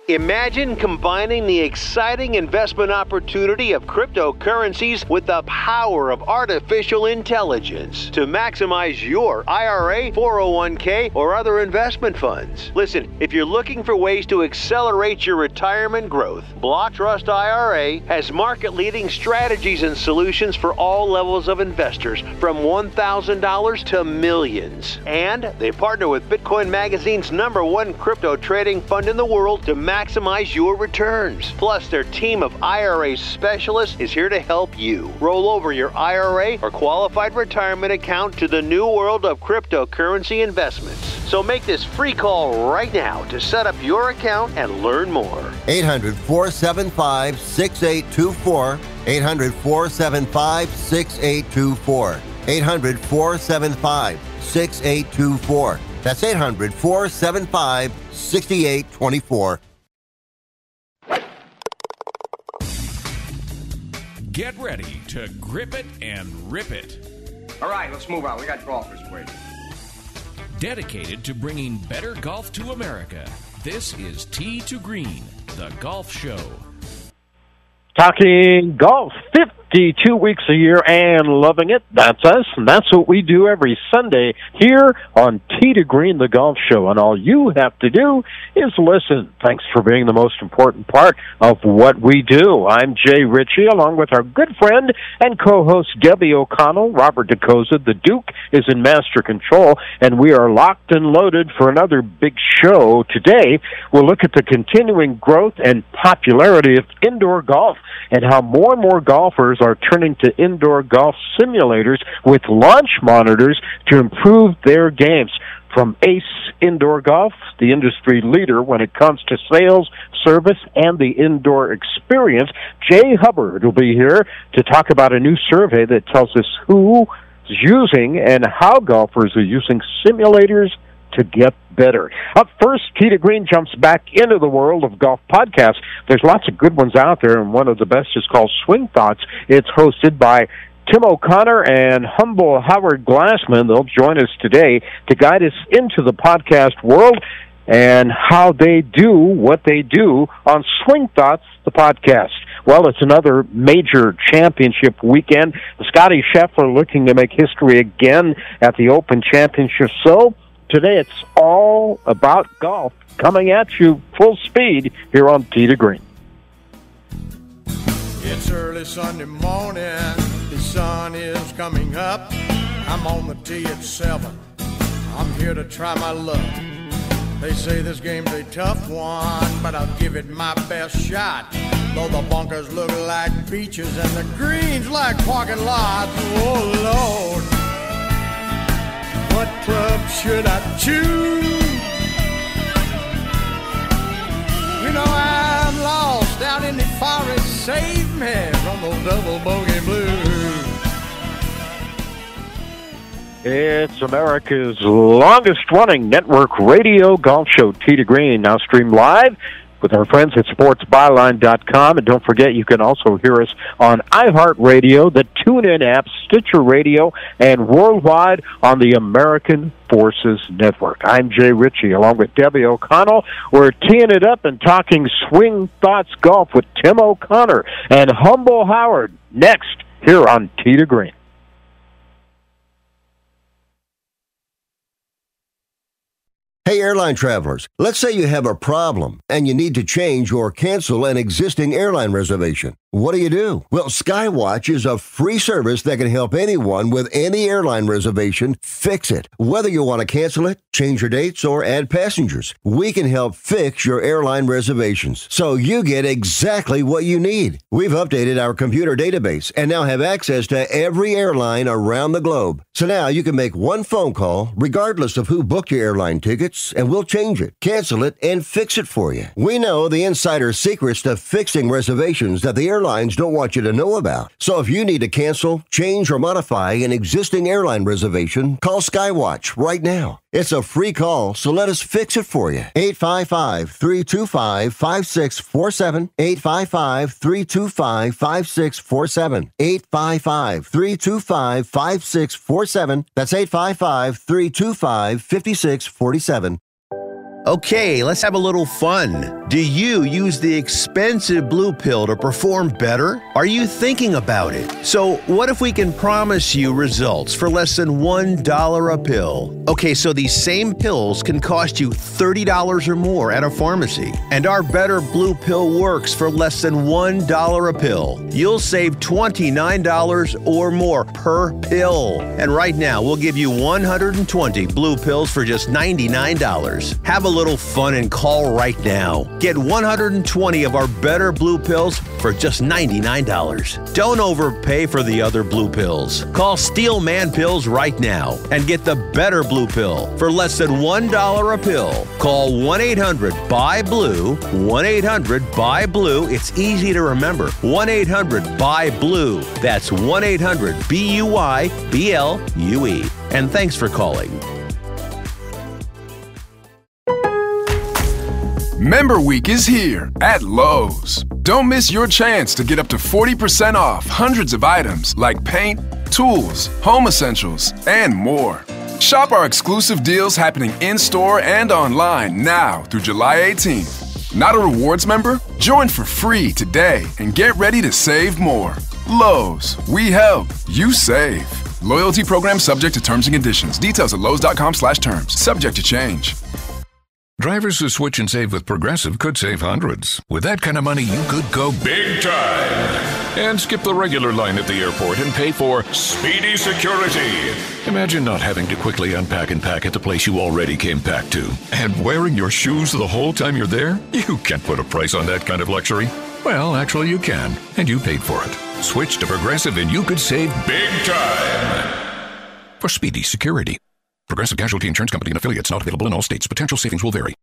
Imagine combining the exciting investment opportunity of cryptocurrencies with the power of artificial intelligence to maximize your IRA, 401k, or other investment funds. Listen, if you're looking for ways to accelerate your retirement growth, Block Trust IRA has market-leading strategies and solutions for all levels of investors, from $1,000 to millions. And they partner with Bitcoin Magazine's #1 crypto trading fund in the world to maximize your returns. Plus, their team of IRA specialists is here to help you roll over your IRA or qualified retirement account to the new world of cryptocurrency investments. So make this free call right now to set up your account and learn more. 800-475-6824. 800-475-6824. 800-475-6824. That's 800-475-6824. Get ready to grip it and rip it. All right, let's move on. We got golfers waiting. Dedicated to bringing better golf to America, this is Tee to Green, the golf show. Talking golf 52 weeks a year and loving it. That's us, and that's what we do every Sunday here on Tee to Green, the golf show. And all you have to do is listen. Thanks for being the most important part of what we do. I'm Jay Ritchie, along with our good friend and co-host Debbie O'Connell. Robert DeCosa, the Duke, is in master control, and we are locked and loaded for another big show. Today, we'll look at the continuing growth and popularity of indoor golf and how more and more golfers are turning to indoor golf simulators with launch monitors to improve their games. From Ace Indoor Golf, the industry leader when it comes to sales, service, and the indoor experience, Jay Hubbard will be here to talk about a new survey that tells us who's using and how golfers are using simulators to get better. Up first, Tee to Green jumps back into the world of golf podcasts. There's lots of good ones out there, and one of the best is called Swing Thoughts. It's hosted by Tim O'Connor and humble Howard Glassman. They'll join us today to guide us into the podcast world and how they do what they do on Swing Thoughts, the podcast. Well, it's another major championship weekend. Scotty Scheffler looking to make history again at the Open Championship. So today it's all about golf, coming at you full speed here on Tee to Green. It's early Sunday morning, the sun is coming up. I'm on the tee at 7, I'm here to try my luck. They say this game's a tough one, but I'll give it my best shot. Though the bunkers look like beaches and the greens like parking lots, oh Lord, what club should I choose? You know I'm lost out in the forest. Save me from those double bogey blues. It's America's longest-running network radio golf show, Tee to Green, now streamed live with our friends at sportsbyline.com. And don't forget, you can also hear us on iHeartRadio, the TuneIn app, Stitcher Radio, and worldwide on the American Forces Network. I'm Jay Ritchie, along with Debbie O'Connell. We're teeing it up and talking Swing Thoughts Golf with Tim O'Connor and Humble Howard next here on Tee to Green. Hey, airline travelers, let's say you have a problem and you need to change or cancel an existing airline reservation. What do? Well, Skywatch is a free service that can help anyone with any airline reservation fix it. Whether you want to cancel it, change your dates, or add passengers, we can help fix your airline reservations so you get exactly what you need. We've updated our computer database and now have access to every airline around the globe. So now you can make one phone call regardless of who booked your airline tickets, and we'll change it, cancel it, and fix it for you. We know the insider secrets to fixing reservations that the airlines don't want you to know about. So if you need to cancel, change, or modify an existing airline reservation, call Skywatch right now. It's a free call, so let us fix it for you. 855-325-5647. 855-325-5647. 855-325-5647. That's 855-325-5647. Okay, let's have a little fun. Do you use the expensive blue pill to perform better? Are you thinking about it? So what if we can promise you results for less than $1 a pill? Okay, so these same pills can cost you $30 or more at a pharmacy. And our Better Blue Pill works for less than $1 a pill. You'll save $29 or more per pill. And right now, we'll give you 120 blue pills for just $99. Have a little fun and call right now. Get 120 of our Better Blue Pills for just $99. Don't overpay for the other blue pills. Call Steel Man Pills right now and get the Better Blue Pill for less than $1 a pill. Call 1-800-BUY-BLUE, 1-800-BUY-BLUE. It's easy to remember. 1-800-BUY-BLUE. That's 1-800-BUY-BLUE. And thanks for calling. Member Week is here at Lowe's. Don't miss your chance to get up to 40% off hundreds of items like paint, tools, home essentials, and more. Shop our exclusive deals happening in-store and online now through July 18th. Not a rewards member? Join for free today and get ready to save more. Lowe's, we help, you save. Loyalty program subject to terms and conditions. Details at lowes.com/terms. Subject to change. Drivers who switch and save with Progressive could save hundreds. With that kind of money, you could go big time and skip the regular line at the airport and pay for Speedy Security. Imagine not having to quickly unpack and pack at the place you already came packed to. And wearing your shoes the whole time you're there? You can't put a price on that kind of luxury. Well, actually you can, and you paid for it. Switch to Progressive and you could save big time for Speedy Security. Progressive Casualty Insurance Company and affiliates, not available in all states. Potential savings will vary.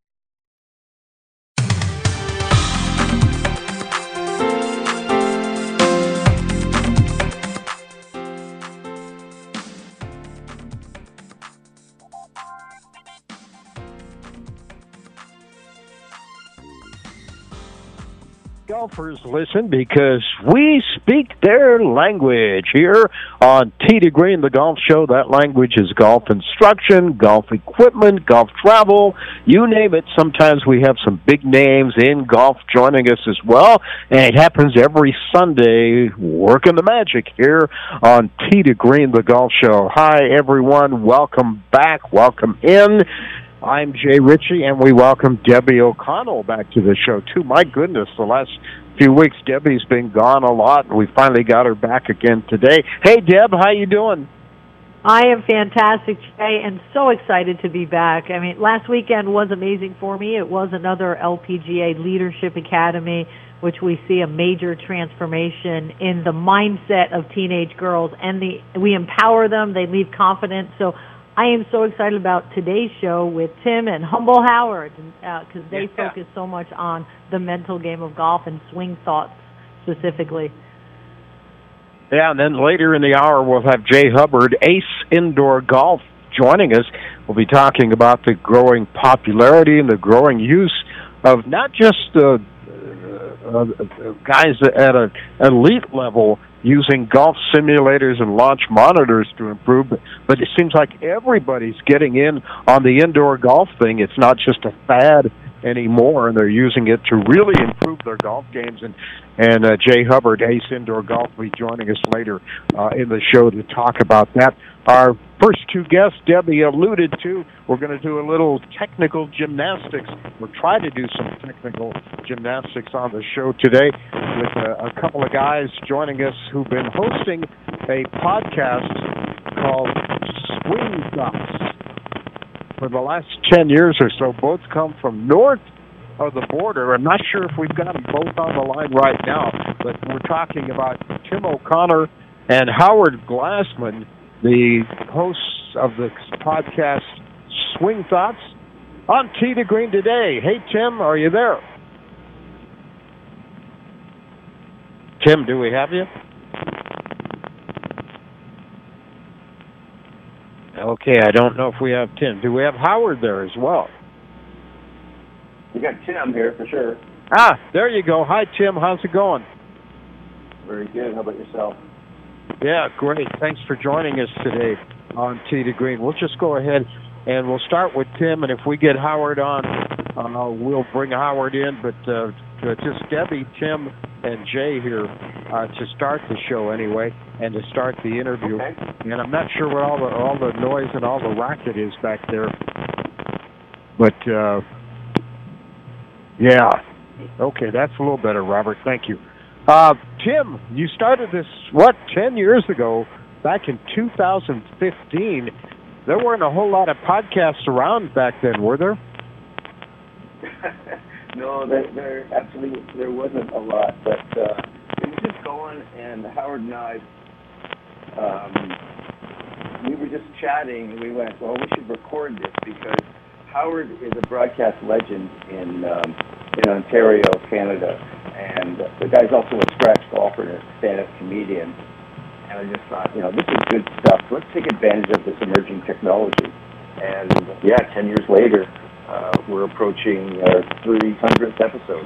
Golfers listen because we speak their language here on Tee to Green, the golf show. That language is golf instruction, golf equipment, golf travel, you name it. Sometimes we have some big names in golf joining us as well, and it happens every Sunday, working the magic here on Tee to Green, the golf show. Hi, everyone. Welcome back. Welcome in. I'm Jay Ritchie, and we welcome Debbie O'Connell back to the show, too. My goodness, the last few weeks, Debbie's been gone a lot, and we finally got her back again today. Hey, Deb, how you doing? I am fantastic, Jay, and so excited to be back. I mean, last weekend was amazing for me. It was another LPGA Leadership Academy, which we see a major transformation in the mindset of teenage girls, and we empower them, they leave confident. So I am so excited about today's show with Tim and Humble Howard because they focus so much on the mental game of golf and swing thoughts specifically. Yeah, and then later in the hour we'll have Jay Hubbard, Ace Indoor Golf, joining us. We'll be talking about the growing popularity and the growing use of not just guys at an elite level using golf simulators and launch monitors to improve, but it seems like everybody's getting in on the indoor golf thing. It's not just a fad anymore, and they're using it to really improve their golf games. And Jay Hubbard, Ace Indoor Golf, will be joining us later in the show to talk about that. Our first two guests, Debbie alluded to, we're going to do a little technical gymnastics. We'll try to do some technical gymnastics on the show today with a couple of guys joining us who've been hosting a podcast called Swing Thoughts for the last 10 years or so. Both come from north of the border. I'm not sure if we've got them both on the line right now, but we're talking about Tim O'Connor and Howard Glassman, the hosts of the podcast Swing Thoughts on Tee to Green today. Hey, Tim, are you there? Tim, do we have you? Okay, I don't know if we have Tim. Do we have Howard there as well? We got Tim here for sure. Ah, there you go. Hi, Tim. How's it going? Very good. How about yourself? Yeah, great. Thanks for joining us today on Tee to Green. We'll just go ahead and we'll start with Tim, and if we get Howard on we'll bring Howard in, but just Debbie, Tim, and Jay here to start the show anyway, and to start the interview. Okay. And I'm not sure what all the noise and all the racket is back there, but yeah, okay, that's a little better, Robert. Thank you. Tim, you started this 10 years ago, back in 2015. There weren't a whole lot of podcasts around back then, were there? No, there wasn't a lot, but it was just going, and Howard and I, we were just chatting, and we went, well, we should record this, because Howard is a broadcast legend in Ontario, Canada, and the guy's also a scratch golfer and a stand-up comedian. And I just thought, this is good stuff. Let's take advantage of this emerging technology. And 10 years later, we're approaching our 300th episode.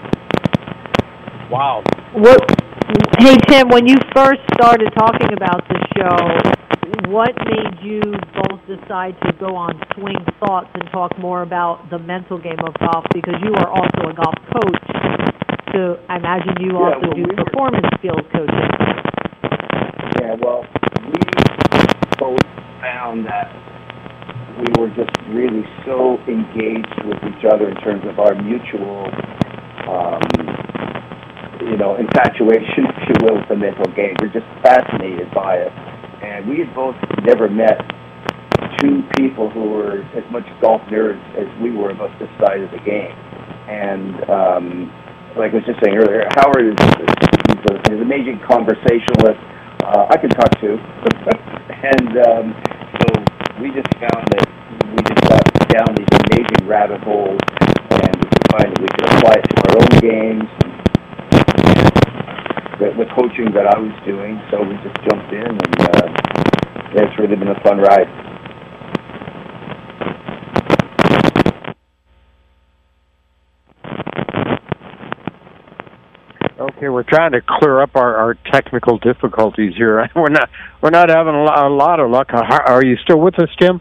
Wow. Hey, Tim, when you first started talking about the show, what made you both decide to go on Swing Thoughts and talk more about the mental game of golf? Because you are also a golf coach, so I imagine you also do performance skills coaching. Yeah, well, we both found that we were just really so engaged with each other in terms of our mutual, infatuation, if you will, with the mental game. We're just fascinated by it. And we had both never met two people who were as much golf nerds as we were about this side of the game. And like I was just saying earlier, Howard is an amazing conversationalist. I can talk to. And so we just found that we just got down these amazing rabbit holes, and we find that we could apply it to our own games, and the coaching that I was doing. So we just jumped in, and it's really been a fun ride. Okay, we're trying to clear up our technical difficulties here. We're not having a lot of luck. Are you still with us, Tim?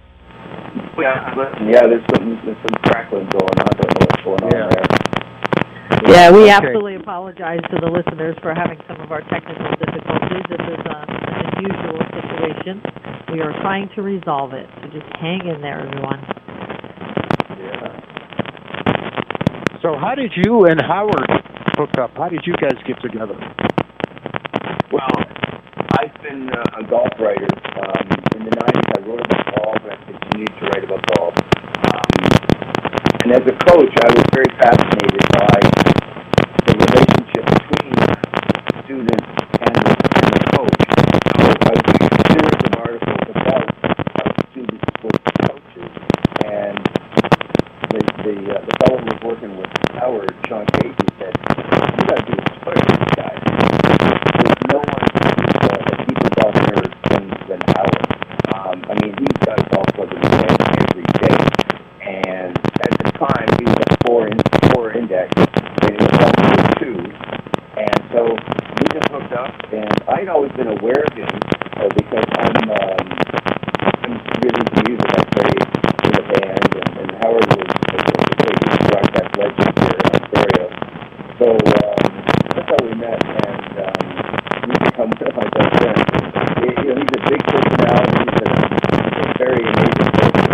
Yeah, there's some crackling going on. I don't know what's going on there. Yeah, we absolutely apologize to the listeners for having some of our technical difficulties. This is an unusual situation. We are trying to resolve it, so just hang in there, everyone. Yeah. So how did you and Howard hook up? How did you guys get together? Well, I've been a golf writer. In the 90s, I wrote about golf, and I continued to write about golf. And as a coach, I was very fascinated by the relationship between the student and the coach. So I was reading a series of articles about students versus coaches, and the fellow who was working with Howard, Sean Casey, said, "You got to do a story with this guy. There's no one who's a deeper golf nerd than Howard. He's got a golf club in his hand every day." And at the time, he was at 4 index, and it was also 2. And so we just hooked up, and I'd always been aware of him because I'm really into music. I played in a band, and Howard was a broadcast legend here in Ontario. So that's how we met, and we become my best friend. He's a big personality. He's a very amazing person.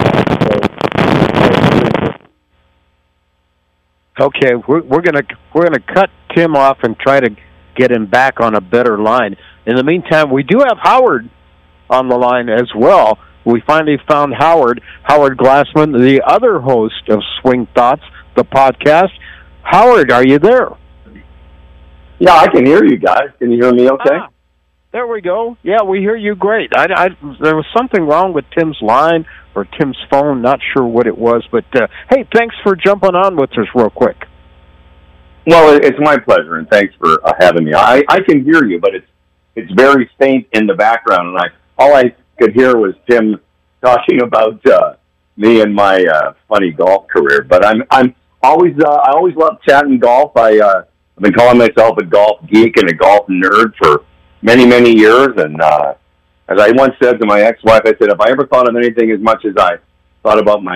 Okay, we're gonna cut Tim off and try to get him back on a better line. In the meantime, we do have Howard on the line as well. We finally found Howard Glassman, the other host of Swing Thoughts, the podcast. Howard, are you there? Yeah, I can hear you guys. Can you hear me okay? There we go. Yeah, we hear you great. There was something wrong with Tim's line or Tim's phone. Not sure what it was, but hey, thanks for jumping on with us real quick. Well, it's my pleasure, and thanks for having me. I can hear you, but it's very faint in the background, and all I could hear was Tim talking about me and my funny golf career. But I always love chatting golf. I've been calling myself a golf geek and a golf nerd for many, many years, and as I once said to my ex-wife, I said, if I ever thought of anything as much as I thought about my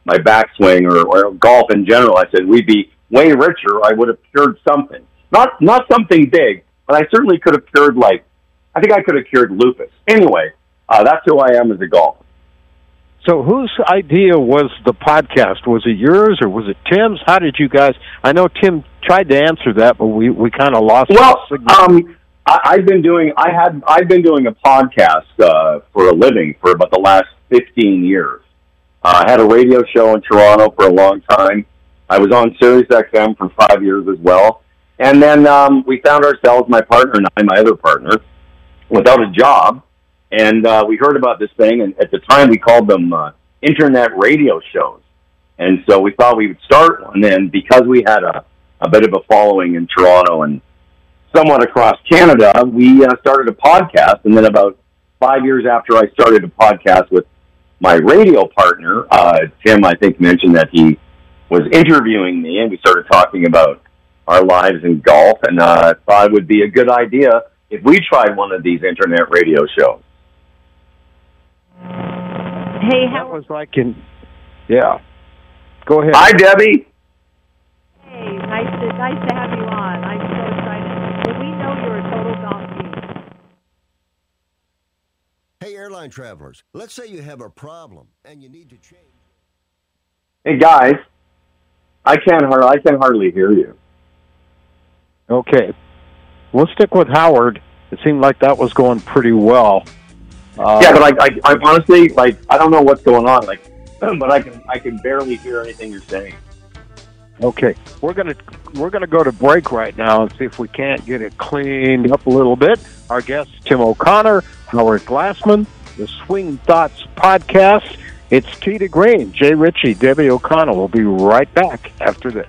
my backswing or golf in general, I said we'd be way richer. I would have cured something. Not something big, but I certainly could have cured, I think I could have cured lupus. Anyway, that's who I am as a golfer. So whose idea was the podcast? Was it yours or was it Tim's? How did you guys... I know Tim tried to answer that, but we kind of lost the signal. I've been doing a podcast for a living for about the last 15 years. I had a radio show in Toronto for a long time. I was on Sirius XM for 5 years as well. And then we found ourselves, my partner and I, my other partner, without a job. And we heard about this thing, and at the time we called them internet radio shows. And so we thought we would start one. And because we had a bit of a following in Toronto and somewhat across Canada, we started a podcast. And then about 5 years after I started a podcast with my radio partner, Tim, I think, mentioned that he was interviewing me, and we started talking about our lives in golf, and thought it would be a good idea if we tried one of these internet radio shows. Hey, that was yeah. Go ahead. Hi, Debbie. Hey, nice to have you on. I'm so excited. But we know you're a total golf geek. Hey, airline travelers, let's say you have a problem and you need to change. Hey, guys, I can hardly hear you. Okay. We'll stick with Howard. It seemed like that was going pretty well. Yeah, but I honestly, I don't know what's going on, but I can barely hear anything you're saying. Okay, we're gonna go to break right now and see if we can't get it cleaned up a little bit. Our guests, Tim O'Connor, Howard Glassman, the Swing Thoughts podcast. It's Tee to Green. Jay Ritchie, Debbie O'Connor. We'll be right back after this.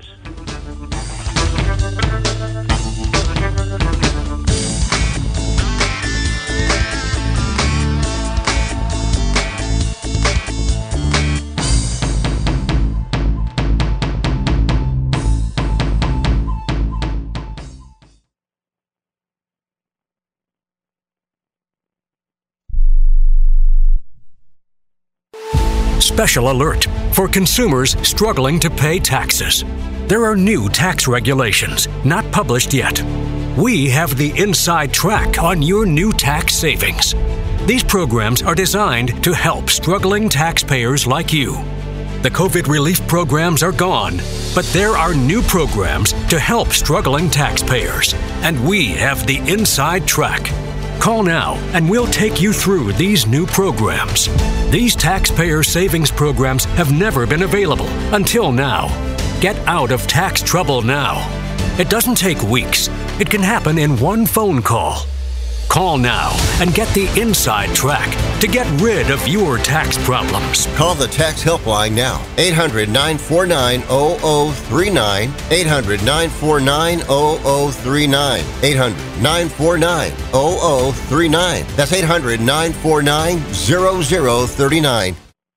Special alert for consumers struggling to pay taxes. There are new tax regulations, not published yet. We have the inside track on your new tax savings. These programs are designed to help struggling taxpayers like you. The COVID relief programs are gone, but there are new programs to help struggling taxpayers, and we have the inside track. Call now and we'll take you through these new programs. These taxpayer savings programs have never been available until now. Get out of tax trouble now. It doesn't take weeks. It can happen in one phone call. Call now and get the inside track to get rid of your tax problems. Call the tax helpline now. 800-949-0039. 800-949-0039. 800-949-0039. That's 800-949-0039.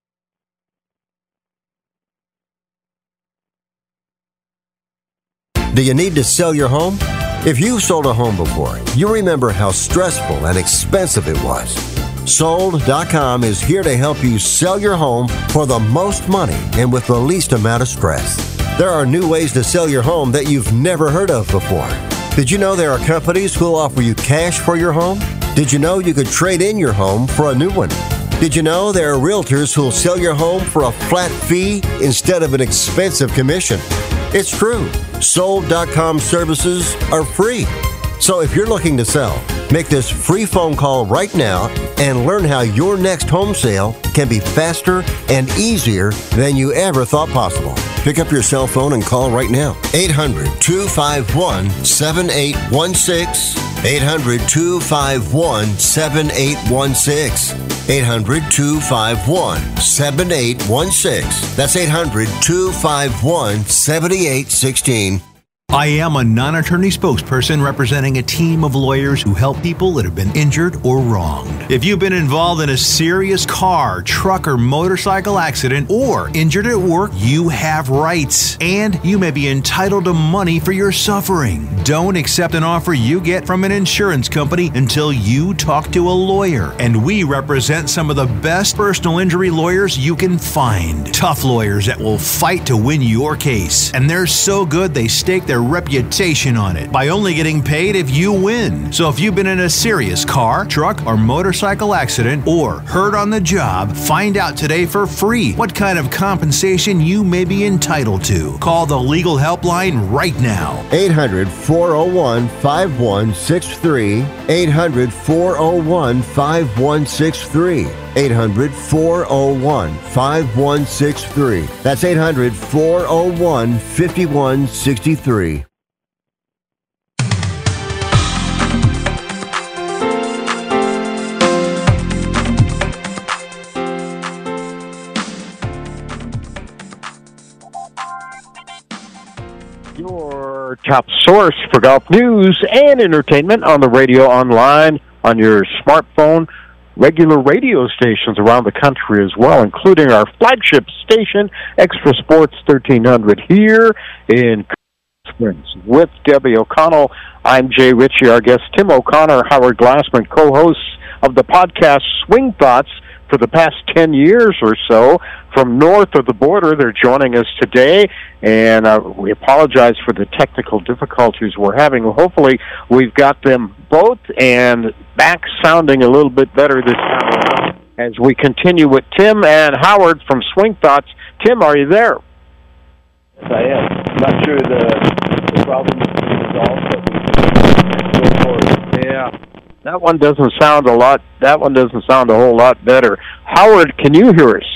Do you need to sell your home? If you've sold a home before, you remember how stressful and expensive it was. Sold.com is here to help you sell your home for the most money and with the least amount of stress. There are new ways to sell your home that you've never heard of before. Did you know there are companies who'll offer you cash for your home? Did you know you could trade in your home for a new one? Did you know there are realtors who'll sell your home for a flat fee instead of an expensive commission? It's true. Sold.com services are free. So if you're looking to sell, make this free phone call right now and learn how your next home sale can be faster and easier than you ever thought possible. Pick up your cell phone and call right now. 800-251-7816. 800-251-7816. 800-251-7816. That's 800-251-7816. I am a non-attorney spokesperson representing a team of lawyers who help people that have been injured or wronged. If you've been involved in a serious car, truck, or motorcycle accident or injured at work, you have rights, and you may be entitled to money for your suffering. Don't accept an offer you get from an insurance company until you talk to a lawyer, and we represent some of the best personal injury lawyers you can find. Tough lawyers that will fight to win your case, and they're so good they stake their reputation on it by only getting paid if you win. So if you've been in a serious car, truck, or motorcycle accident or hurt on the job, find out today for free what kind of compensation you may be entitled to. Call the legal helpline right now. 800-401-5163. 800-401-5163. 800-401-5163. That's 800-401-5163. Your top source for golf news and entertainment on the radio, online, on your smartphone, regular radio stations around the country as well, including our flagship station, Extra Sports 1300 here in Springs. With Debbie O'Connell, I'm Jay Ritchie. Our guest, Tim O'Connor, Howard Glassman, co-hosts of the podcast Swing Thoughts for the past 10 years or so. From north of the border, they're joining us today, and we apologize for the technical difficulties we're having. Hopefully, we've got them both and back sounding a little bit better this time around as we continue with Tim and Howard from Swing Thoughts. Tim, are you there? Yes, I am. I'm not sure the problem is resolved, but we go forward. Yeah. That one doesn't sound a whole lot better. Howard, can you hear us?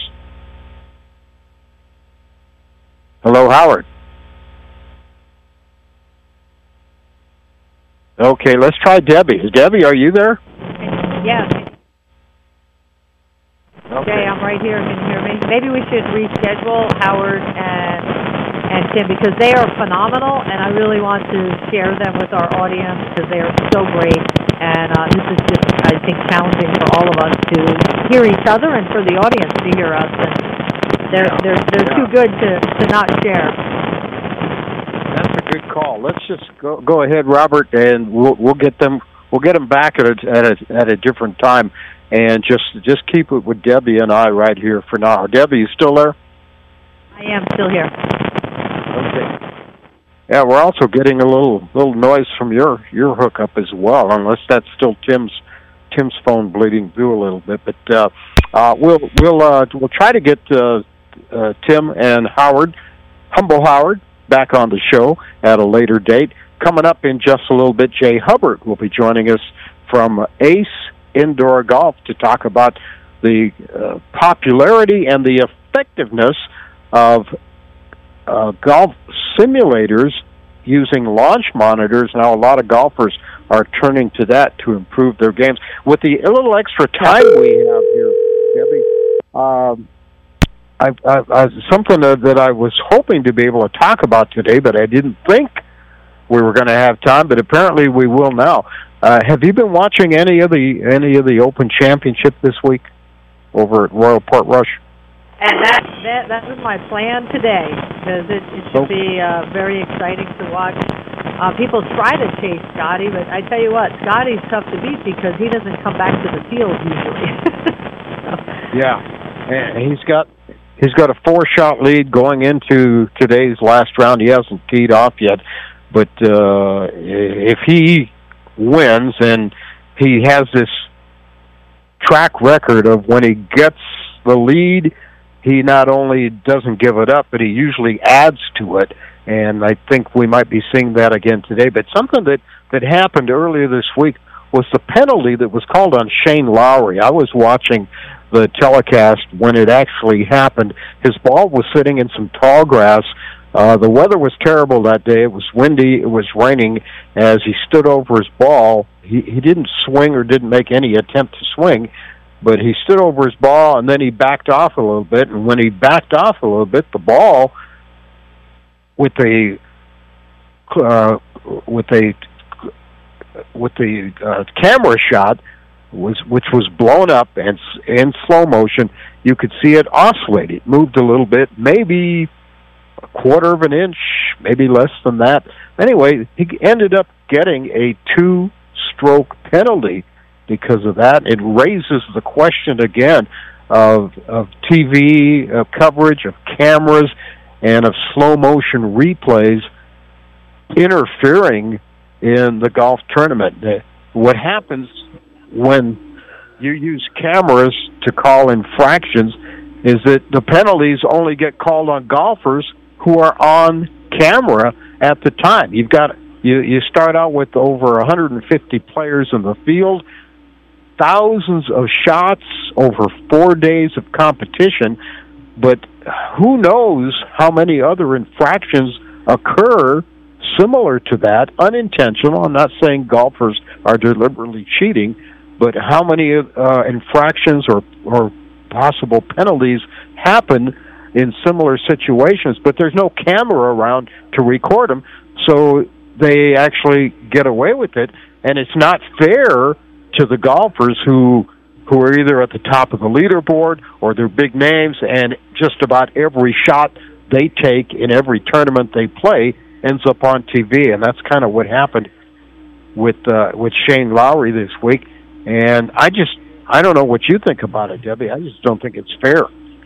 Hello, Howard. Okay, let's try Debbie. Debbie, are you there? Yeah. Okay. Jay, I'm right here. Can you hear me? Maybe we should reschedule Howard and Tim, because they are phenomenal, and I really want to share them with our audience because they are so great. And this is just, I think, challenging for all of us to hear each other and for the audience to hear us. And they're too good to not share. That's a good call. Let's just go ahead, Robert, and we'll get them back at a different time, and just keep it with Debbie and I right here for now. Debbie, you still there? I am still here. Okay. Yeah, we're also getting a little noise from your hookup as well, unless that's still Tim's phone bleeding through a little bit. But we'll try to get Tim and Howard, Humble Howard, back on the show at a later date. Coming up in just a little bit, Jay Hubbard will be joining us from Ace Indoor Golf to talk about the popularity and the effectiveness of golf simulators using launch monitors. Now, a lot of golfers are turning to that to improve their games. With the little extra time we have here, Debbie, something that I was hoping to be able to talk about today, but I didn't think we were going to have time, but apparently we will now. Have you been watching any of the Open Championship this week over at Royal Portrush? And that was my plan today, because it should be very exciting to watch. People try to chase Scotty, but I tell you what, Scotty's tough to beat because he doesn't come back to the field usually. Yeah, and he's got a 4-shot lead going into today's last round. He hasn't teed off yet, but if he wins, and he has this track record of when he gets the lead, he not only doesn't give it up, but he usually adds to it. And I think we might be seeing that again today. But something that happened earlier this week was the penalty that was called on Shane Lowry. I was watching the telecast when it actually happened. His ball was sitting in some tall grass. The weather was terrible that day. It was windy. It was raining. As he stood over his ball, he didn't swing or didn't make any attempt to swing, but he stood over his ball, and then he backed off a little bit. And when he backed off a little bit, the ball, with a with the camera shot which was blown up and in slow motion. You could see it oscillate. It moved a little bit, maybe a quarter of an inch, maybe less than that. Anyway, he ended up getting a 2-stroke penalty because of that. It raises the question again of TV coverage, of cameras, and of slow motion replays interfering in the golf tournament. What happens when you use cameras to call infractions is that the penalties only get called on golfers who are on camera at the time. You start out with over 150 players in the field, thousands of shots over 4 days of competition, but who knows how many other infractions occur similar to that, unintentional. I'm not saying golfers are deliberately cheating, but how many infractions or possible penalties happen in similar situations, but there's no camera around to record them, so they actually get away with it, and it's not fair to the golfers who are either at the top of the leaderboard or they're big names, and just about every shot they take in every tournament they play ends up on TV, and that's kind of what happened with Shane Lowry this week. And I don't know what you think about it, Debbie. I just don't think it's fair.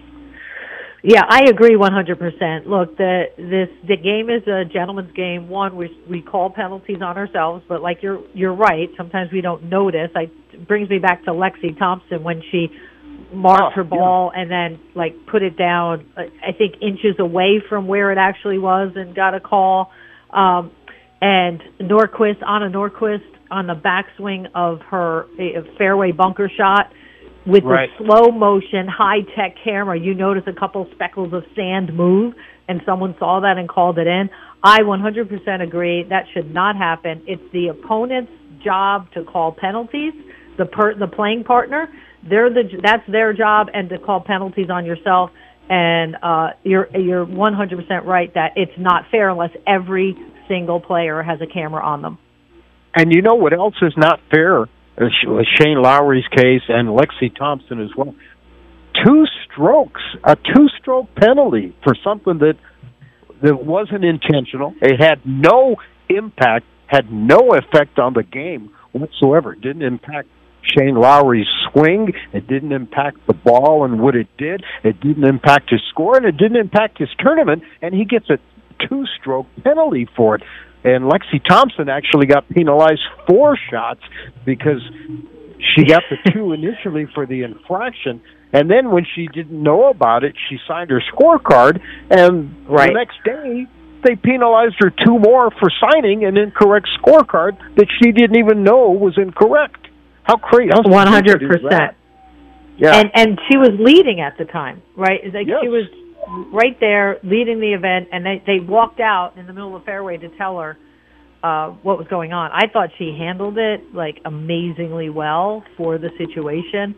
Yeah, I agree 100%. Look, the game is a gentleman's game. One, we call penalties on ourselves, but like you're right. Sometimes we don't notice. It brings me back to Lexi Thompson when she marked her ball and then put it down, I think inches away from where it actually was, and got a call. And Anna Norquist on the backswing of her fairway bunker shot. With the slow motion, high-tech camera, you notice a couple speckles of sand move, and someone saw that and called it in. I 100% agree. That should not happen. It's the opponent's job to call penalties. The playing partner, that's their job, and to call penalties on yourself. And you're 100% right that it's not fair unless every single player has a camera on them. And you know what else is not fair? Shane Lowry's case and Lexi Thompson as well. 2 strokes, a 2-stroke penalty for something that wasn't intentional. It had no impact, had no effect on the game whatsoever. It didn't impact Shane Lowry's swing. It didn't impact the ball and what it did. It didn't impact his score, and it didn't impact his tournament, and he gets a 2-stroke penalty for it. And Lexi Thompson actually got penalized 4 shots because she got the 2 initially for the infraction, and then when she didn't know about it, she signed her scorecard, and the next day they penalized her 2 more for signing an incorrect scorecard that she didn't even know was incorrect. How crazy! 100%. Yeah, and she was leading at the time, right? Yes. She was right there leading the event, and they walked out in the middle of the fairway to tell her what was going on. I thought she handled it amazingly well for the situation.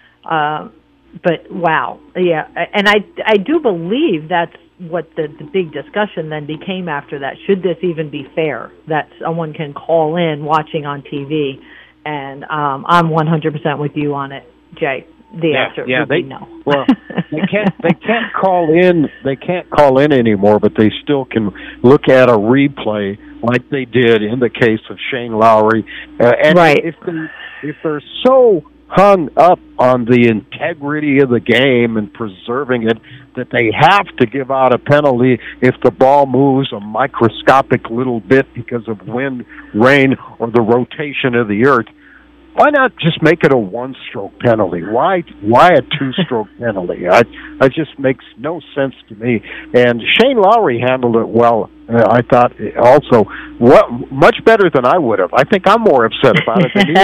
But wow, yeah, and I do believe that's what the big discussion then became after that. Should this even be fair that someone can call in watching on TV? And I'm 100% with you on it, Jay. The answer would be no. Well, they can't call in. They can't call in anymore, but they still can look at a replay like they did in the case of Shane Lowry. And if they're so hung up on the integrity of the game and preserving it that they have to give out a penalty if the ball moves a microscopic little bit because of wind, rain, or the rotation of the earth, why not just make it a 1-stroke penalty? Why a 2-stroke penalty? It just makes no sense to me. And Shane Lowry handled it well. I thought also much better than I would have. I think I'm more upset about it than he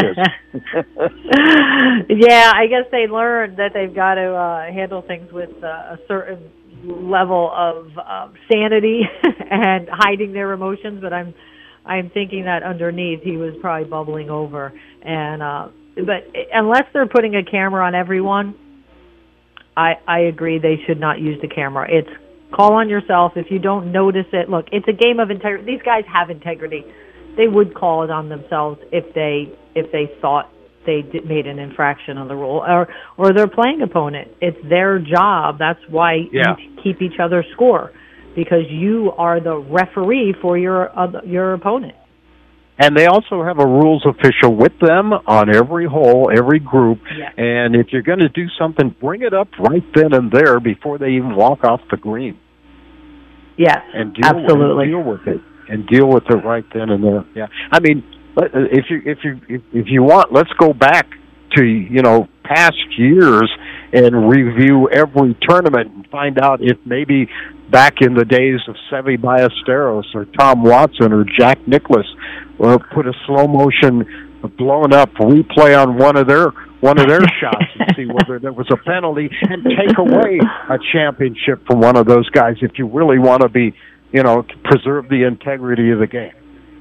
is. Yeah, I guess they learned that they've got to handle things with a certain level of sanity and hiding their emotions. But I'm thinking that underneath he was probably bubbling over. And but unless they're putting a camera on everyone, I agree they should not use the camera. Call on yourself if you don't notice it. Look, it's a game of integrity. These guys have integrity. They would call it on themselves if they thought they made an infraction of the rule, or their playing opponent. It's their job. That's why you keep each other score, because you are the referee for your opponent. And they also have a rules official with them on every hole, every group. Yes. And if you're going to do something, bring it up right then and there before they even walk off the green. Yes, and absolutely. Deal with it, and deal with it right then and there. Yeah, I mean, if you want, let's go back to past years and review every tournament and find out if maybe back in the days of Seve Ballesteros or Tom Watson or Jack Nicklaus, put a slow motion, blown up replay on one of their shots and see whether there was a penalty, and take away a championship from one of those guys if you really want to be, preserve the integrity of the game.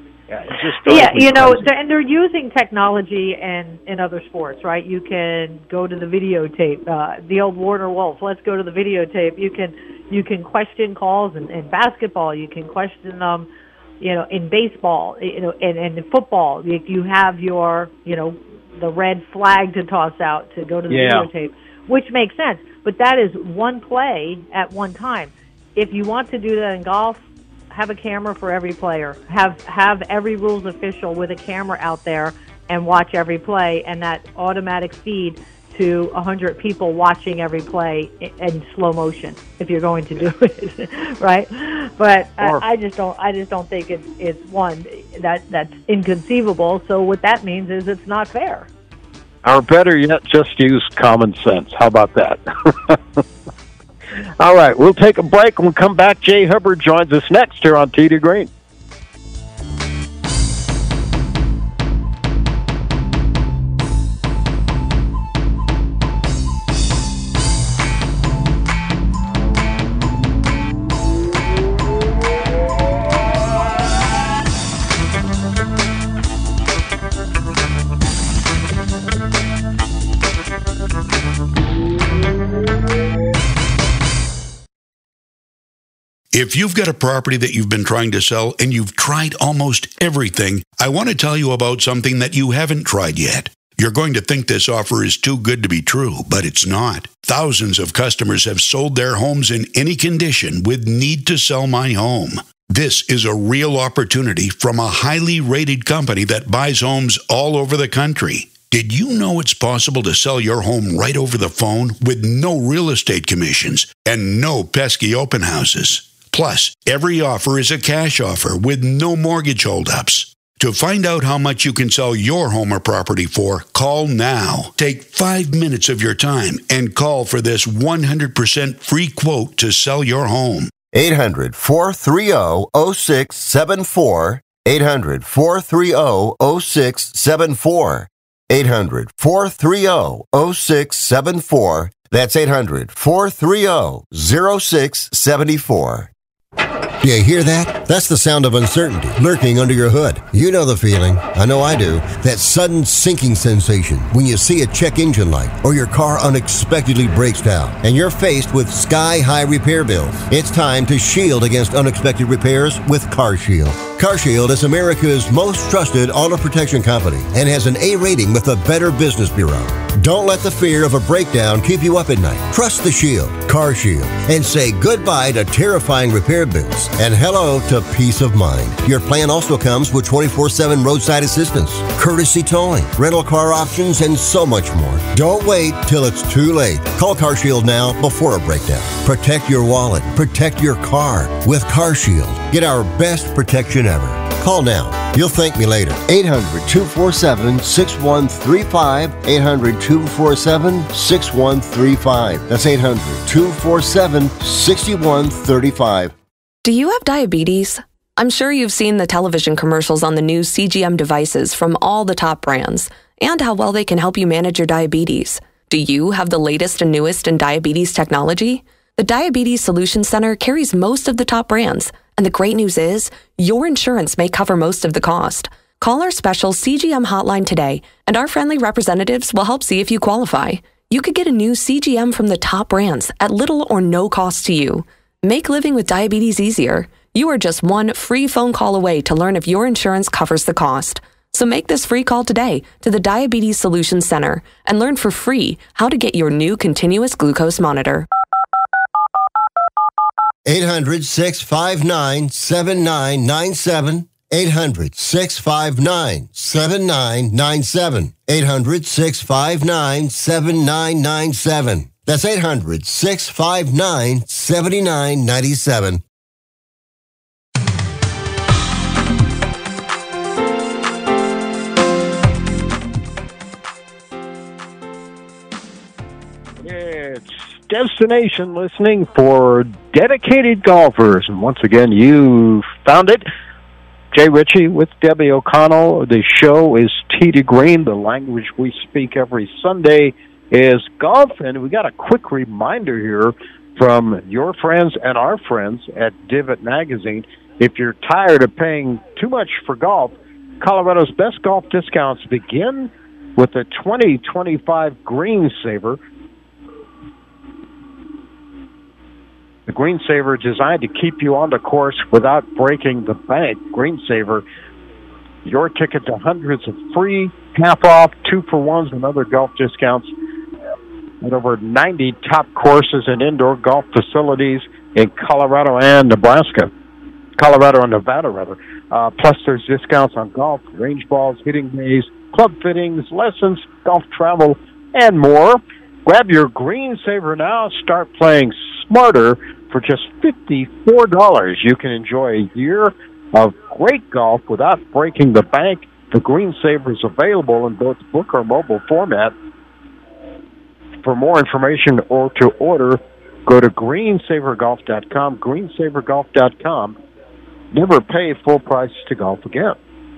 And they're using technology in other sports, right? You can go to the videotape, the old Warner Wolf. Let's go to the videotape. You can question calls in basketball. You can question them, in baseball, and in football. You have your, the red flag to toss out to go to the videotape, which makes sense. But that is one play at one time. If you want to do that in golf, have a camera for every player. Have every rules official with a camera out there and watch every play, and that automatic feed to 100 people watching every play in slow motion if you're going to do it, right? But I just don't think it's one that's inconceivable. So what that means is it's not fair. Or better yet, just use common sense. How about that? All right, we'll take a break. When we come back, Jay Hubbard joins us next here on Tee to Green. If you've got a property that you've been trying to sell and you've tried almost everything, I want to tell you about something that you haven't tried yet. You're going to think this offer is too good to be true, but it's not. Thousands of customers have sold their homes in any condition with Need to Sell My Home. This is a real opportunity from a highly rated company that buys homes all over the country. Did you know it's possible to sell your home right over the phone with no real estate commissions and no pesky open houses? Plus, every offer is a cash offer with no mortgage holdups. To find out how much you can sell your home or property for, call now. Take 5 minutes of your time and call for this 100% free quote to sell your home. 800-430-0674. 800-430-0674. 800-430-0674. That's 800-430-0674. Do you hear that? That's the sound of uncertainty lurking under your hood. You know the feeling. I know I do. That sudden sinking sensation when you see a check engine light or your car unexpectedly breaks down and you're faced with sky-high repair bills. It's time to shield against unexpected repairs with CarShield. CarShield is America's most trusted auto protection company and has an A rating with the Better Business Bureau. Don't let the fear of a breakdown keep you up at night. Trust the Shield, CarShield, and say goodbye to terrifying repair bills and hello to peace of mind. Your plan also comes with 24/7 roadside assistance, courtesy towing, rental car options, and so much more. Don't wait till it's too late. Call CarShield now before a breakdown. Protect your wallet. Protect your car with CarShield. Get our best protection ever. Call now. You'll thank me later. 800-247-6135. 800-247-6135. That's 800-247-6135. Do you have diabetes? I'm sure you've seen the television commercials on the new CGM devices from all the top brands and how well they can help you manage your diabetes. Do you have the latest and newest in diabetes technology? The Diabetes Solutions Center carries most of the top brands, and the great news is your insurance may cover most of the cost. Call our special CGM hotline today, and our friendly representatives will help see if you qualify. You could get a new CGM from the top brands at little or no cost to you. Make living with diabetes easier. You are just one free phone call away to learn if your insurance covers the cost. So make this free call today to the Diabetes Solutions Center and learn for free how to get your new continuous glucose monitor. 800-659-7997. 800-659-7997. 800-659-7997. That's 800-659-7997. It's Destination Listening for dedicated golfers. And once again, you found it. Jay Ritchie with Debbie O'Connell. The show is Tee to Green. The language we speak every Sunday is golf. And we got a quick reminder here from your friends and our friends at Divot Magazine. If you're tired of paying too much for golf, Colorado's best golf discounts begin with the 2025 Green Saver. The Green Saver is designed to keep you on the course without breaking the bank. Green Saver, your ticket to hundreds of free, half-off, 2-for-1s, and other golf discounts at over 90 top courses and indoor golf facilities in Colorado and Nevada, rather. Plus, there's discounts on golf, range balls, hitting bays, club fittings, lessons, golf travel, and more. Grab your Green Saver now. Start playing smarter for just $54. You can enjoy a year of great golf without breaking the bank. The Green Saver is available in both book or mobile format. For more information or to order, go to greensavergolf.com, greensavergolf.com. Never pay full price to golf again.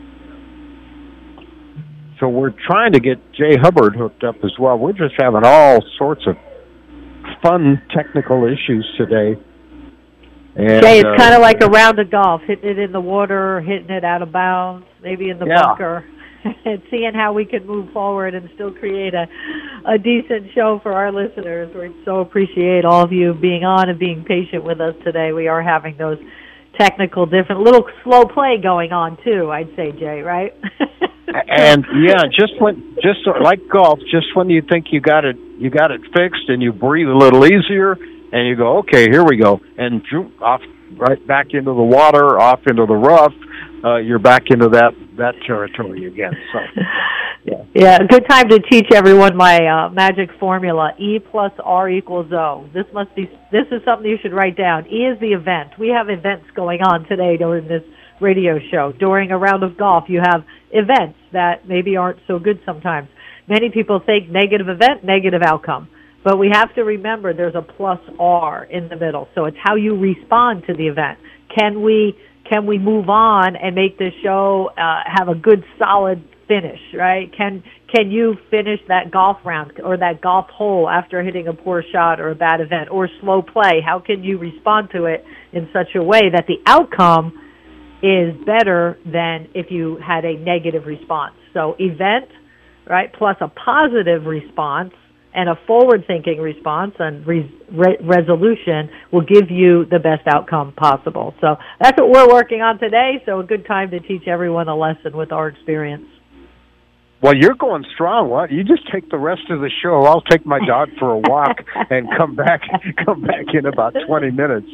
So we're trying to get Jay Hubbard hooked up as well. We're just having all sorts of fun technical issues today. And, Jay, it's kind of like a round of golf, hitting it in the water, hitting it out of bounds, maybe in the bunker, and seeing how we can move forward and still create a decent show for our listeners. We so appreciate all of you being on and being patient with us today. We are having those technical, different, little slow play going on too, I'd say, Jay, right? And just like golf, just when you think you got it fixed and you breathe a little easier and you go, okay, here we go, and off right back into the water, off into the rough, you're back into that territory again. So, yeah, good time to teach everyone my magic formula: E plus R equals O. This is something you should write down. E is the event. We have events going on today during this radio show. During a round of golf, you have events that maybe aren't so good sometimes. Many people think negative event, negative outcome. But we have to remember there's a plus R in the middle. So it's how you respond to the event. Can we move on and make this show have a good, solid finish, right? Can you finish that golf round or that golf hole after hitting a poor shot or a bad event or slow play? How can you respond to it in such a way that the outcome is better than if you had a negative response? So event, right, plus a positive response and a forward-thinking response and resolution will give you the best outcome possible. So that's what we're working on today, so a good time to teach everyone a lesson with our experience. Well, you're going strong. What? You just take the rest of the show. I'll take my dog for a walk and come back in about 20 minutes.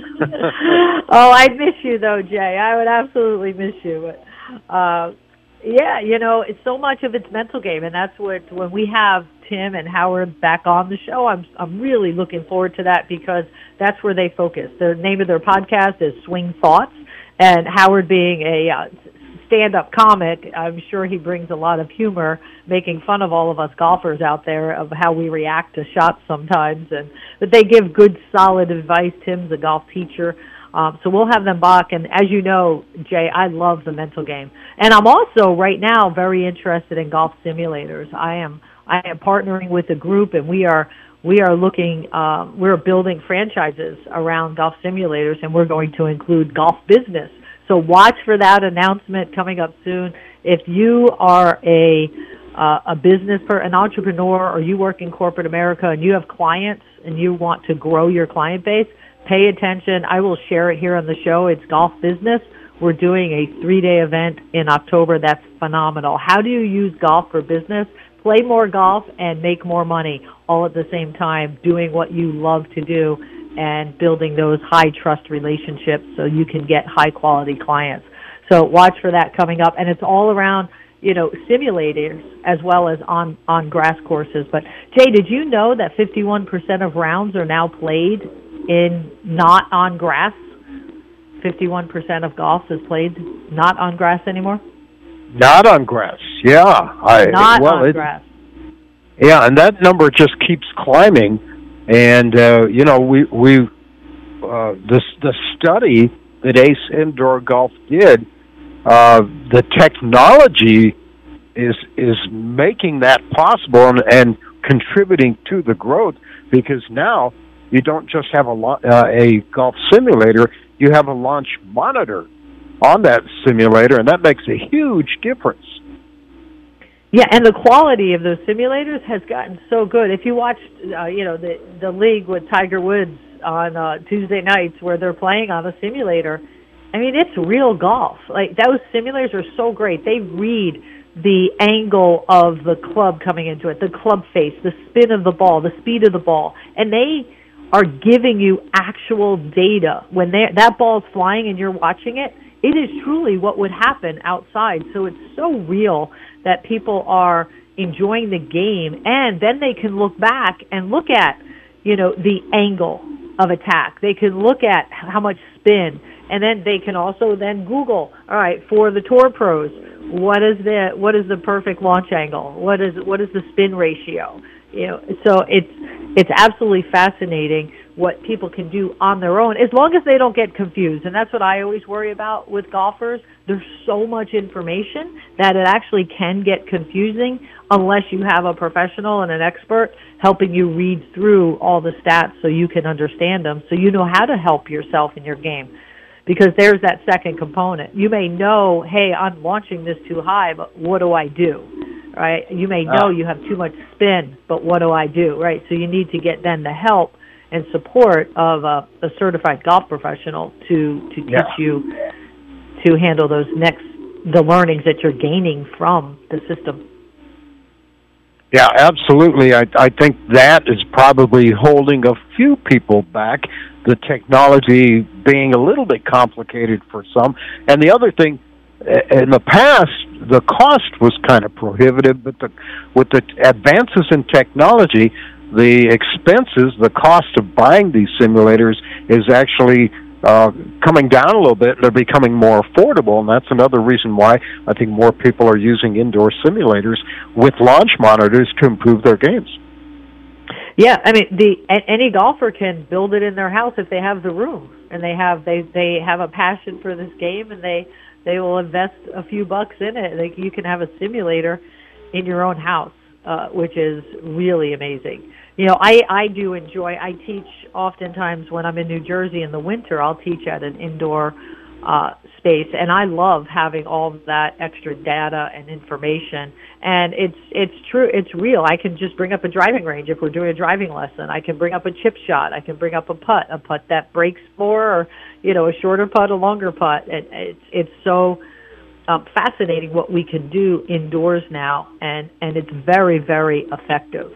Oh, I'd miss you, though, Jay. I would absolutely miss you. But, yeah, it's so much of its mental game, and that's what when we have Tim and Howard back on the show, I'm really looking forward to that because that's where they focus. The name of their podcast is Swing Thoughts, and Howard being a stand-up comic, I'm sure he brings a lot of humor, making fun of all of us golfers out there of how we react to shots sometimes. But they give good, solid advice. Tim's a golf teacher. So we'll have them back. And as you know, Jay, I love the mental game. And I'm also right now very interested in golf simulators. I am partnering with a group, and we are looking, we're building franchises around golf simulators, and we're going to include golf business. So watch for that announcement coming up soon. If you are an entrepreneur, or you work in corporate America and you have clients and you want to grow your client base, pay attention. I will share it here on the show. It's Golf Business. We're doing a 3-day event in October that's phenomenal. How do you use golf for business? Play more golf and make more money all at the same time, doing what you love to do and building those high-trust relationships so you can get high-quality clients. So watch for that coming up. And it's all around, simulators as well as on grass courses. But, Jay, did you know that 51% of rounds are now played in not on grass? 51% of golf is played not on grass anymore? Not on grass, yeah. Not on grass. Yeah, and that number just keeps climbing. And, the study that Ace Indoor Golf did, the technology is making that possible and contributing to the growth, because now you don't just have a golf simulator, you have a launch monitor on that simulator, and that makes a huge difference. Yeah, and the quality of those simulators has gotten so good. If you watched, the league with Tiger Woods on Tuesday nights where they're playing on a simulator, I mean, it's real golf. Like, those simulators are so great. They read the angle of the club coming into it, the club face, the spin of the ball, the speed of the ball, and they are giving you actual data. When that ball's flying and you're watching it, it is truly what would happen outside. So it's so real that people are enjoying the game, and then they can look back and look at, the angle of attack. They can look at how much spin, and then they can also then Google, all right, for the Tour Pros, what is the perfect launch angle? What is the spin ratio? So it's absolutely fascinating what people can do on their own, as long as they don't get confused. And that's what I always worry about with golfers. There's so much information that it actually can get confusing unless you have a professional and an expert helping you read through all the stats so you can understand them, so you know how to help yourself in your game. Because there's that second component. You may know, hey, I'm launching this too high, but what do I do? Right? You may know you have too much spin, but what do I do? Right? So you need to get then the help and support of a certified golf professional to teach you to handle the learnings that you're gaining from the system. Yeah, absolutely. I think that is probably holding a few people back, the technology being a little bit complicated for some. And the other thing, in the past, the cost was kind of prohibitive, but with the advances in technology, the expenses, the cost of buying these simulators is actually coming down a little bit. They're becoming more affordable, and that's another reason why I think more people are using indoor simulators with launch monitors to improve their games. Yeah, I mean, any golfer can build it in their house if they have the room, and they have a passion for this game, and they will invest a few bucks in it. You can have a simulator in your own house, which is really amazing. I do enjoy. I teach oftentimes when I'm in New Jersey in the winter. I'll teach at an indoor space, and I love having all of that extra data and information. And it's true, it's real. I can just bring up a driving range if we're doing a driving lesson. I can bring up a chip shot. I can bring up a putt that breaks more, or a shorter putt, a longer putt. It's so fascinating what we can do indoors now, and it's very, very effective.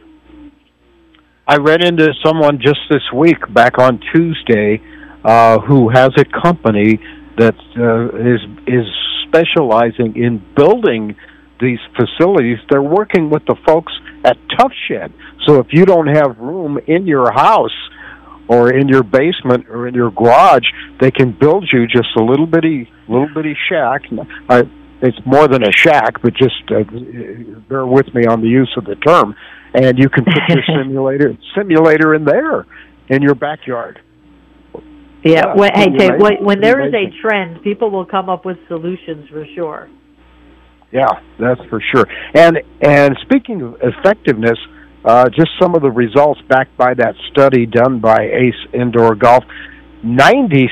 I ran into someone just this week, back on Tuesday, who has a company that is specializing in building these facilities. They're working with the folks at Tough Shed. So if you don't have room in your house or in your basement or in your garage, they can build you just a little bitty shack. It's more than a shack, but just bear with me on the use of the term. And you can put your simulator in there in your backyard. Yeah. When there is a trend, people will come up with solutions for sure. Yeah, that's for sure. And speaking of effectiveness, just some of the results backed by that study done by Ace Indoor Golf, 96%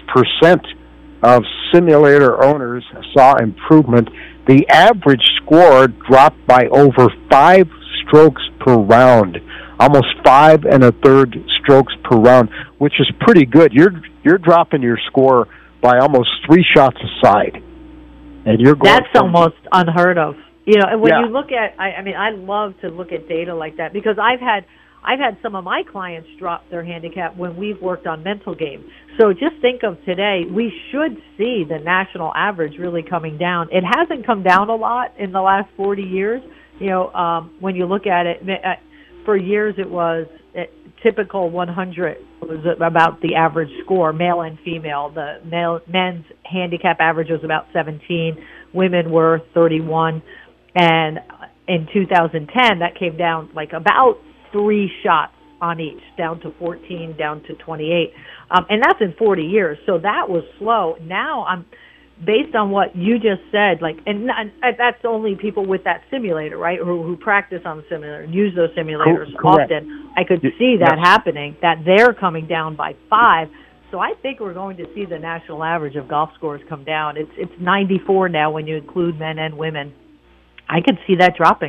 of simulator owners saw improvement. The average score dropped by over 5 strokes per round almost 5 1/3 strokes per round, which is pretty good. You're dropping your score by almost 3 shots aside, and you're going. That's almost unheard of. You know, and when you look at, I mean, I love to look at data like that because I've had some of my clients drop their handicap when we've worked on mental game. So just think of today, we should see the national average really coming down. It hasn't come down a lot in the last 40 years. You know, when you look at it, for years it was typical 100 was about the average score, male and female. The men's handicap average was about 17, women were 31, and in 2010 that came down like about 3 shots on each, down to 14, down to 28, and that's in 40 years. So that was slow. Now I'm based on what you just said, like, and that's only people with that simulator, right? Who practice on the simulator and use those simulators often. I could see that happening. That they're coming down by 5. So I think we're going to see the national average of golf scores come down. It's 94 now when you include men and women. I could see that dropping.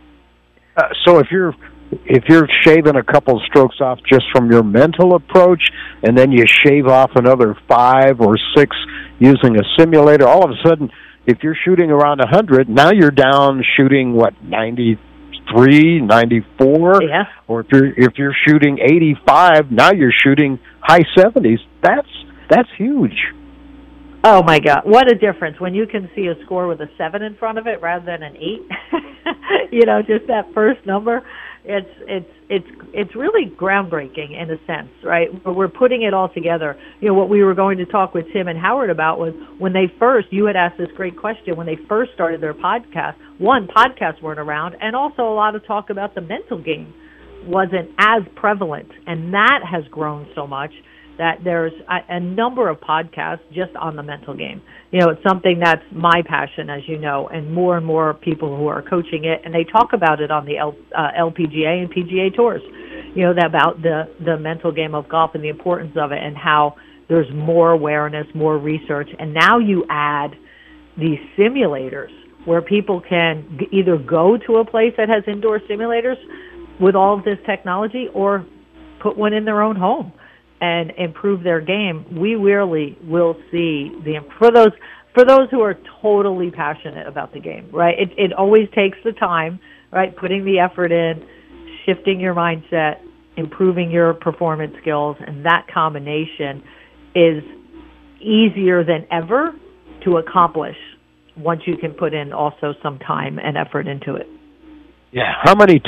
So if you're shaving a couple strokes off just from your mental approach, and then you shave off another 5 or 6 using a simulator, all of a sudden, if you're shooting around 100, now you're down shooting, 93, 94? Yeah. Or if you're shooting 85, now you're shooting high 70s. That's huge. Oh my God, what a difference when you can see a score with a 7 in front of it rather than an 8. You know, just that first number. It's really groundbreaking in a sense, right? But we're putting it all together. You know, what we were going to talk with Tim and Howard about was when they first, you had asked this great question, when they first started their podcast, podcasts weren't around, and also a lot of talk about the mental game wasn't as prevalent, and that has grown so much that there's a number of podcasts just on the mental game. You know, it's something that's my passion, as you know, and more people who are coaching it, and they talk about it on the LPGA and PGA tours, you know, about the mental game of golf and the importance of it and how there's more awareness, more research, and now you add these simulators where people can either go to a place that has indoor simulators with all of this technology or put one in their own home and improve their game. We really will see for those who are totally passionate about the game, right? It always takes the time, right? Putting the effort in, shifting your mindset, improving your performance skills, and that combination is easier than ever to accomplish once you can put in also some time and effort into it. Yeah. How many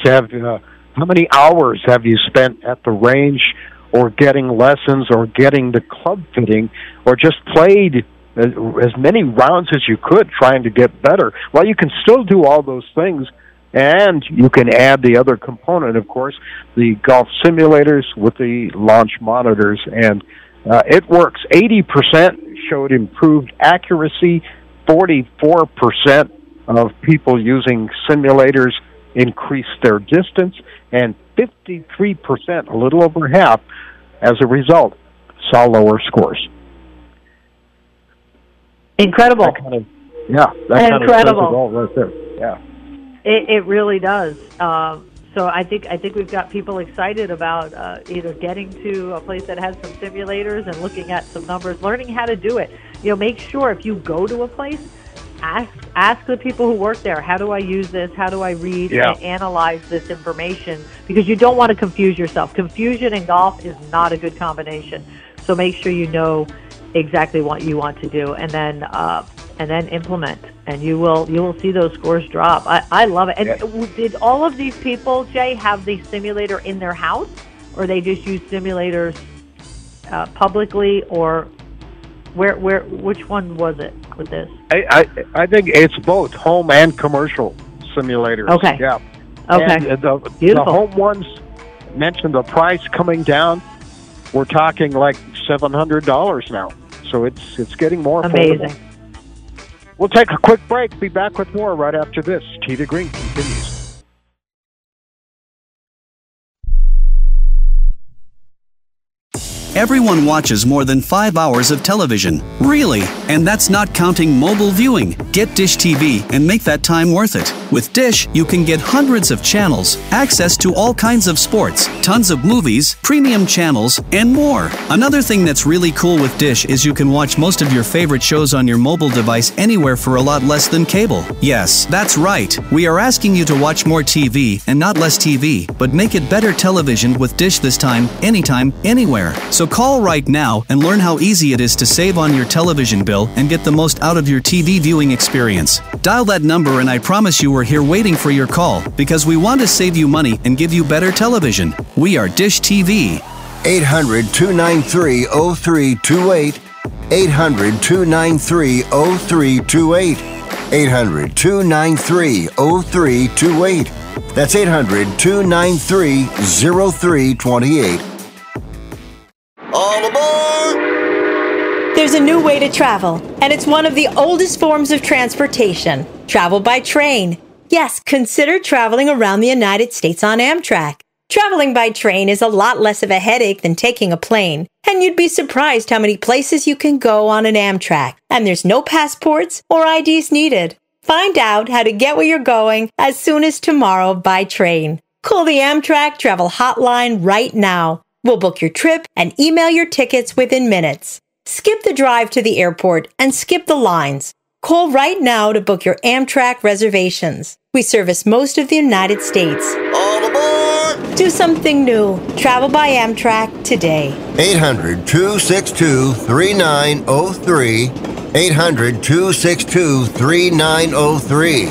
hours have you spent at the range or getting lessons or getting the club fitting or just played as many rounds as you could trying to get better? Well, you can still do all those things, and you can add the other component, of course, the golf simulators with the launch monitors, and it works. 80% showed improved accuracy, 44% of people using simulators increased their distance, and 53%, a little over half, as a result, saw lower scores. Incredible. That kind of says it all right there. Yeah. It really does. So I think we've got people excited about either getting to a place that has some simulators and looking at some numbers, learning how to do it. You know, make sure if you go to a place, ask the people who work there, how do I use this? How do I read and analyze this information? Because you don't want to confuse yourself. Confusion in golf is not a good combination. So make sure you know exactly what you want to do, and then implement, and you will see those scores drop. I love it. And did all of these people, Jay, have the simulator in their house, or they just use simulators publicly, or which one was it with this? I think it's both home and commercial simulators. Okay. Yeah. Okay. And the home ones mentioned the price coming down. We're talking like $700 now. So it's getting more affordable. Amazing. We'll take a quick break. Be back with more right after this. Tee to Green continues. everyone watches more than 5 hours of television. Really? And that's not counting mobile viewing. Get Dish TV and make that time worth it. With Dish, you can get hundreds of channels, access to all kinds of sports, tons of movies, premium channels, and more. Another thing that's really cool with Dish is you can watch most of your favorite shows on your mobile device anywhere for a lot less than cable. Yes, that's right. We are asking you to watch more TV and not less TV, but make it better television with Dish this time, anytime, anywhere. So call right now and learn how easy it is to save on your television bill and get the most out of your TV viewing experience. Dial that number and I promise you we're here waiting for your call because we want to save you money and give you better television. We are Dish TV. 800-293-0328. 800-293-0328. 800-293-0328. That's 800-293-0328. All aboard! There's a new way to travel, and it's one of the oldest forms of transportation. Travel by train. Yes, consider traveling around the United States on Amtrak. Traveling by train is a lot less of a headache than taking a plane, and you'd be surprised how many places you can go on an Amtrak, and there's no passports or IDs needed. Find out how to get where you're going as soon as tomorrow by train. Call the Amtrak Travel Hotline right now. We'll book your trip and email your tickets within minutes. Skip the drive to the airport and skip the lines. Call right now to book your Amtrak reservations. We service most of the United States. All aboard! Do something new. Travel by Amtrak today. 800-262-3903. 800-262-3903.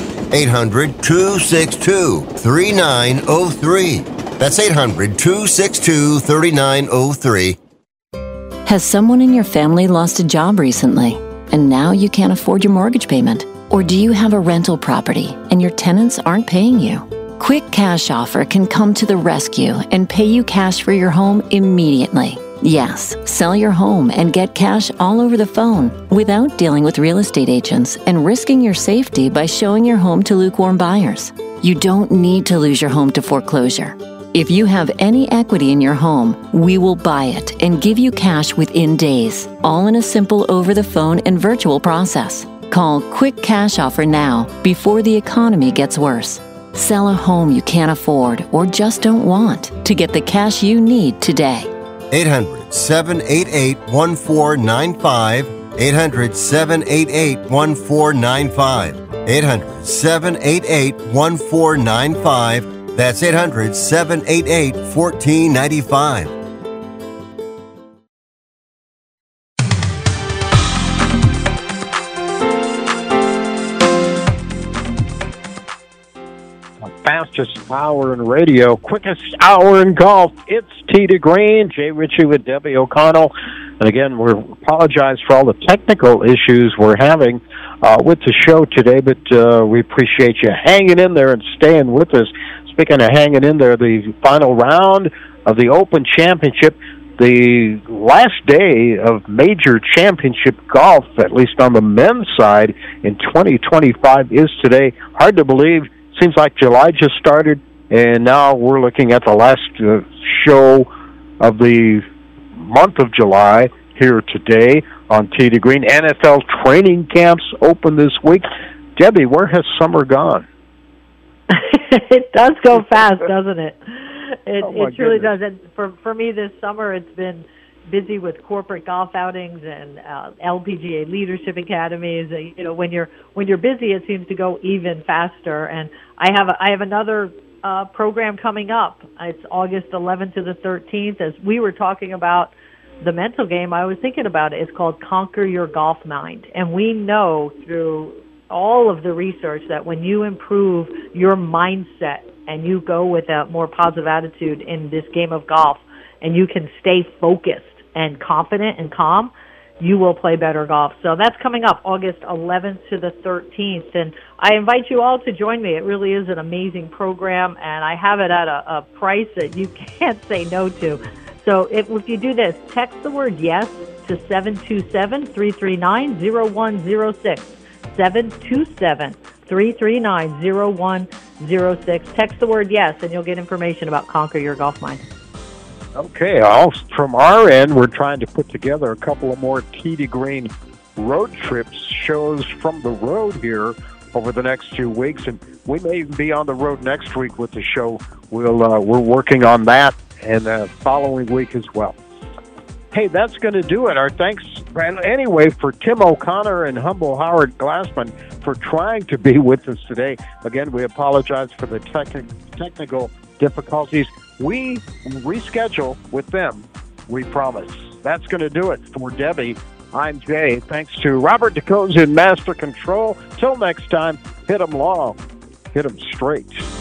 800-262-3903. That's 800-262-3903. Has someone in your family lost a job recently, and now you can't afford your mortgage payment? Or do you have a rental property and your tenants aren't paying you? Quick Cash Offer can come to the rescue and pay you cash for your home immediately. Yes, sell your home and get cash all over the phone without dealing with real estate agents and risking your safety by showing your home to lukewarm buyers. You don't need to lose your home to foreclosure. If you have any equity in your home, we will buy it and give you cash within days, all in a simple over-the-phone and virtual process. Call Quick Cash Offer now before the economy gets worse. Sell a home you can't afford or just don't want to get the cash you need today. 800-788-1495. 800-788-1495. 800-788-1495. That's 800-788-1495. Fastest hour in radio, quickest hour in golf. It's Tee to Green, Jay Ritchie with Debbie O'Connell. And again, we apologize for all the technical issues we're having with the show today, but we appreciate you hanging in there and staying with us. Speaking of hanging in there, the final round of the Open Championship, the last day of major championship golf, at least on the men's side, in 2025 is today. Hard to believe. Seems like July just started, and now we're looking at the last show of the month of July here today on Tee to Green. NFL training camps open this week. Debbie, where has summer gone? It does go fast, doesn't it? It really does. And for me this summer, it's been busy with corporate golf outings and LPGA leadership academies. You know, when you're busy, it seems to go even faster. And I have another program coming up. It's August 11th to the 13th. As we were talking about the mental game, I was thinking about it. It's called Conquer Your Golf Mind. And we know through all of the research that when you improve your mindset and you go with a more positive attitude in this game of golf and you can stay focused and confident and calm, you will play better golf. So that's coming up August 11th to the 13th. And I invite you all to join me. It really is an amazing program, and I have it at a price that you can't say no to. So if you do this, text the word yes to 727-339-0106. 727-339-0106. Text the word yes, and you'll get information about Conquer Your Golf Mind. Okay, from our end, we're trying to put together a couple of more Tee to Green road trips, shows from the road here over the next 2 weeks, and we may even be on the road next week with the show. We're working on that, and the following week as well. Hey, that's going to do it. Our thanks, anyway, for Tim O'Connor and Humble Howard Glassman for trying to be with us today. Again, we apologize for the technical difficulties. We reschedule with them, we promise. That's going to do it. For Debbie, I'm Jay. Thanks to Robert DeCosa in Master Control. Till next time, hit 'em long, hit 'em straight.